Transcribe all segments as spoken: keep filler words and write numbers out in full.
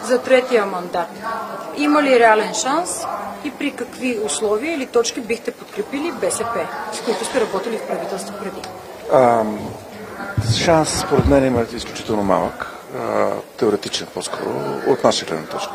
за третия мандат. Има ли реален шанс и при какви условия или точки бихте подкрепили БСП, с които сте работили в правителство преди? А, шанс, според мен, има изключително малък, а, теоретичен по-скоро, от наша гледна точка.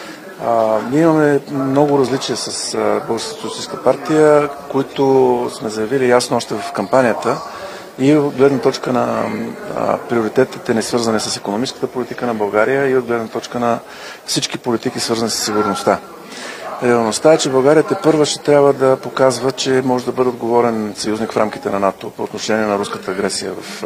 А, ние имаме много различия с Българската социалистическа партия, които сме заявили ясно още в кампанията и от гледна точка на а, приоритетите, не свързани с икономическата политика на България, и от гледна точка на всички политики, свързани с сигурността. Реалността е, че България тепърва ще трябва да показва, че може да бъде отговорен съюзник в рамките на НАТО по отношение на руската агресия в,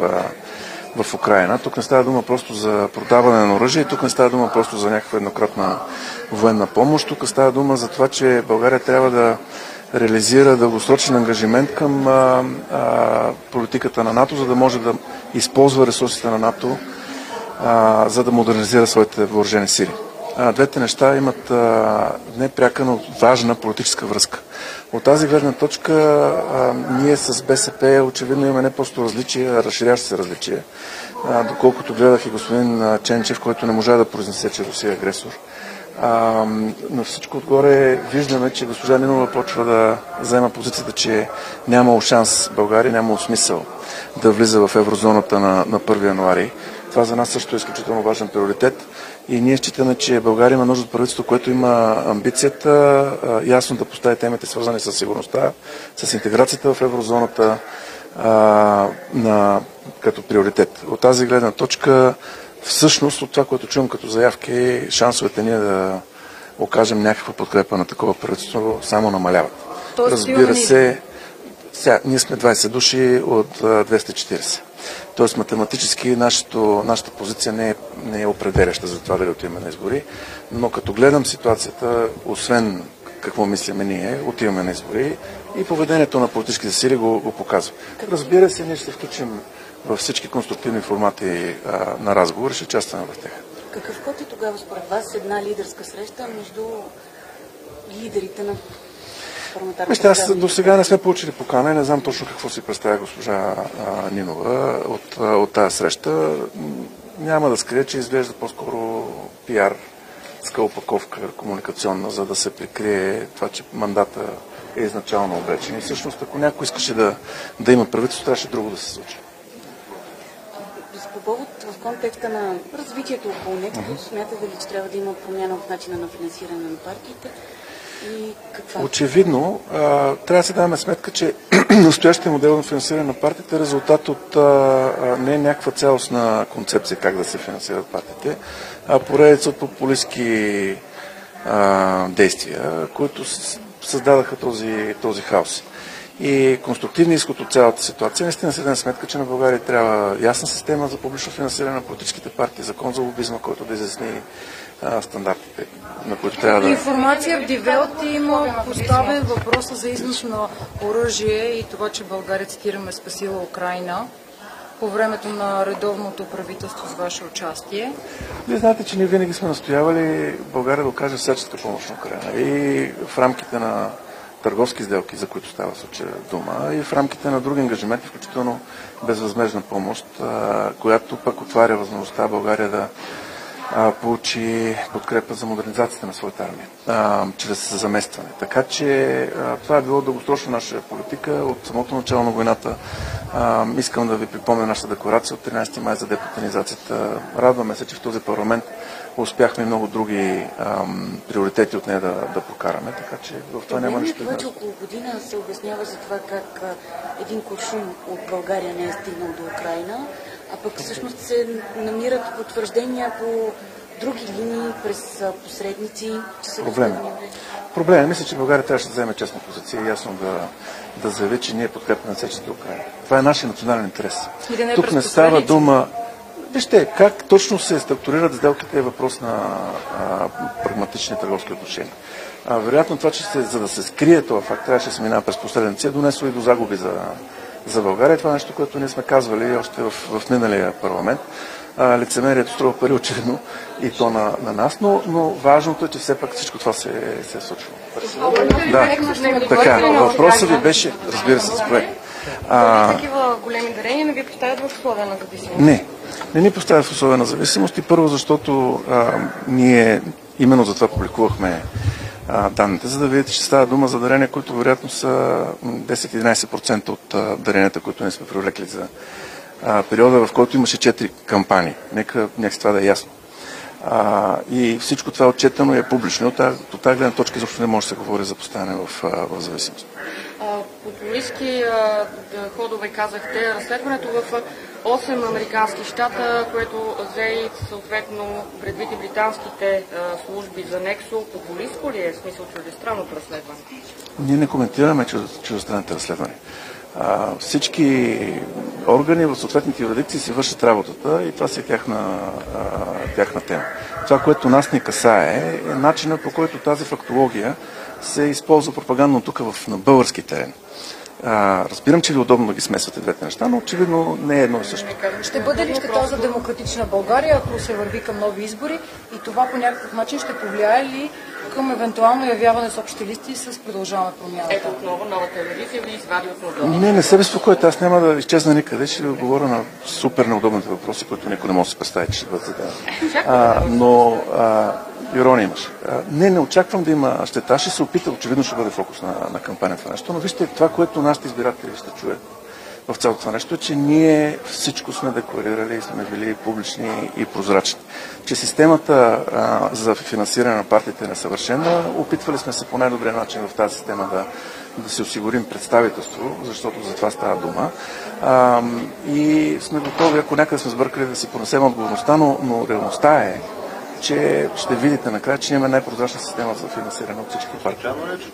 в Украйна. Тук не става дума просто за продаване на оръжие, тук не става дума просто за някаква еднократна военна помощ, тук става дума за това, че България трябва да реализира дългосрочен ангажимент към а, а, политиката на НАТО, за да може да използва ресурсите на НАТО, а, за да модернизира своите въоръжени сили. Двете неща имат а, не пряка, но важна политическа връзка. От тази гледна точка а, ние с БСП очевидно имаме не просто различия, а разширящи се различия. А, доколкото гледах и господин Ченчев, който не можа да произнесе, че Русия е агресор. А, на всичко отгоре виждаме, че госпожа Нинова почва да заема позицията, че нямало шанс България, нямало смисъл да влиза в еврозоната на, на първи януари. Това за нас също е изключително важен приоритет. И ние считаме, че България има нужда от правителство, което има амбицията а, ясно да постави темите, свързани с сигурността, с интеграцията в еврозоната а, на, като приоритет. От тази гледна точка, всъщност, от това, което чувам като заявки, шансовете ние да окажем някаква подкрепа на такова правителство само намаляват. Разбира се, сега, ние сме двайсет души от а, двеста и четирийсет. Тоест математически нашето, нашата позиция не е, не е определяща за това дали отиваме на избори, но като гледам ситуацията, освен какво мислиме ние, отиваме на избори и поведението на политическите сили го, го показва. Разбира се, ние ще се включим във всички конструктивни формати а, на разговор и ще участваме в тях. Какъв ход е тогава според вас една лидерска среща между лидерите на Вижте, аз до сега не сме получили покана и не знам точно какво си представя госпожа а, Нинова от, а, от тази среща. Няма да скрия, че изглежда по-скоро пиар, ска опаковка комуникационна, за да се прикрие това, че мандата е изначално обречен. И всъщност, ако някой искаше да, да има правителство, трябваше друго да се случи. По повод в контекста на развитието около него, uh-huh. смятате ли, че трябва да има промяна в начина на финансиране на партиите? Очевидно, а, трябва да се даваме сметка, че настоящия модел на финансиране на партиите е резултат от а, а, не някаква цялостна концепция как да се финансират партиите, а поредица от популистки а, действия, които създадаха този, този хаос. И конструктивният изход от цялата ситуация, наистина се даде сметка, че на България трябва ясна система за публично финансиране на политическите партии, закон за лобизма, който да изясни стандартите, на които трябва да... Информация в Дивелт има поставен въпроса за износ на оръжие и това, че България, цитираме, спасила Украйна по времето на редовното правителство с ваше участие. Вие знаете, че ние винаги сме настоявали България да окаже всяческа помощ на Украйна и в рамките на търговски сделки, за които става случая дума, и в рамките на други ангажименти, включително безвъзмездна помощ, която пък отваря възможността България да получи подкрепа за модернизацията на своята армия, а, чрез заместване. Така че а, това е било дългосрочна наша политика от самото начало на войната. А, искам да ви припомня нашата декларация от тринайсети май за депутинизацията. Радваме се, че в този парламент успяхме много други ам, приоритети от нея да, да прокараме, така че в това няма нищо. Това, че около година се обяснява за това как а, един куршум от България не е стигнал до Украйна, а пък всъщност се намират потвърждения по други линии през посредници, че са Проблем. Проблем. Мисля, че България трябваше да вземе честна позиция и ясно да, да заяви, че ние подкрепяме всечета Украйна. Това е нашия национален интерес. Не Тук не става дума... Вижте, как точно се структурират сделките е въпрос на а, прагматични търговски отношения. А, вероятно това, че се, за да се скрие това факт, трябваше да се минава през посредници, е донесло и до загуби за, за България. Това е нещо, което ние сме казвали още в, в миналия парламент. А, лицемерието струва пари, очевидно, и то на, на нас, но, но важното е, че все пак всичко това се, се е случило. Да, така, въпросът ви беше, разбира се, с проект. А... Такива големи дарения не ви поставят в условия на зависимост? Не. не ни поставя в условия на зависимост и първо, защото а, ние именно за това публикувахме а, данните, за да видите, че става дума за дарения, които вероятно са десет-единайсет процента от а, даренията, които не сме привлекли за а, периода, в който имаше четири кампании. Нека, нека това да е ясно. А, и всичко това е отчетено и е публично. От тази, от тази гледна точка изобщо не може да се говори за поставяне в, в зависимост. Популистки ходове казахте. Разследването в осем американски щата, което взе и съответно предвид и британските служби за Нексо, популистко ли е в смисъл чуждестранното разследване? Ние не коментираме чуждестранните разследвания. А, всички органи в съответните юрисдикции си вършат работата и това си е тяхна, а, тяхна тема. Това, което нас ни касае, е начинът, по който тази фактология се използва пропагандно тук в, на български терен. А, разбирам, че ви е удобно да ги смесвате двете неща, но очевидно не е едно и също. Ще бъде ли щета за демократична България, ако се върви към нови избори и това по някакъв начин ще повлияе ли към евентуално явяване с общи листи с Продължаваме промяната? Ето отново нова телевизия ви извади от Молдова. Не, не се безпокойте, аз няма да изчезна никъде, ще ви отговоря на супер неудобните въпроси, които никой не може да се представи, че ще бъдат зададени. Но а, ирония имаш. А, не, не очаквам да има щета, ще се опита, очевидно ще бъде фокус на, на кампанията нещо, но вижте това, което нашите избиратели ще чуят в цялото това нещо, е, че ние всичко сме декларирали и сме били публични и прозрачни. Че системата а, за финансиране на партиите е несъвършена, опитвали сме се по най-добрия начин в тази система да, да си осигурим представителство, защото за това става дума. А, и сме готови, ако някъде сме сбъркали, да си понесем отговорността, но, но реалността е, че ще видите накрая, че имаме най-прозрачна система за финансиране от всички партии.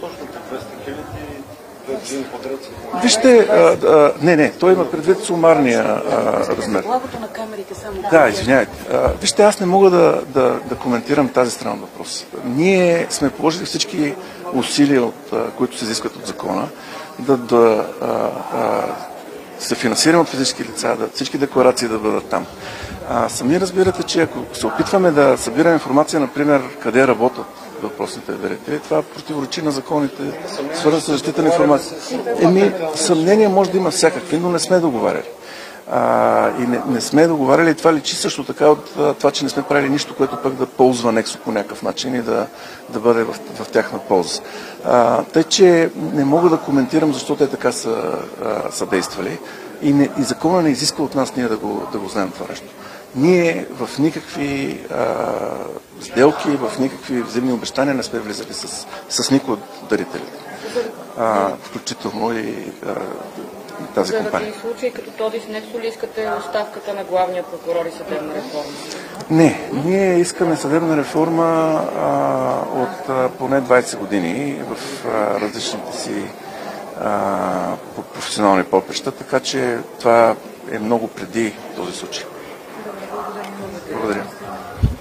Вижте, а, а, не, не, той има предвид сумарния а, размер. Благото на камерите само. Да, извинявайте. А, вижте, аз не мога да, да, да коментирам тази страна на въпрос. Ние сме положили всички усилия, от, а, които се изискват от закона, да, да а, а, се финансираме от физически лица, да всички декларации да бъдат там. А, сами разбирате, че ако се опитваме да събираме информация, например, къде работят въпросните верите, това противоречи на законите, свързани с защита на информация. Еми, съмнение може да има всякакви, но не сме договаряли. А, и не, не сме договаряли и това личи също така от това, че не сме правили нищо, което пък да ползва Нексо по някакъв начин и да, да бъде в, в тяхна полза. А, тъй, че не мога да коментирам защо те така са, а, са действали и, не, и закона не изисква от нас ние да го, да го знаем това нещо. Ние в никакви а, сделки, в никакви взаимни обещания не сме влизали с, с никой от дарителите, а, включително и а, тази компания. Заради случаи като този с Нексо ли искате оставката на главния прокурор и съдебна реформа? Не, ние искаме съдебна реформа а, от а, поне двайсет години в а, различните си а, професионални поприща, така че това е много преди този случай. Благодаря.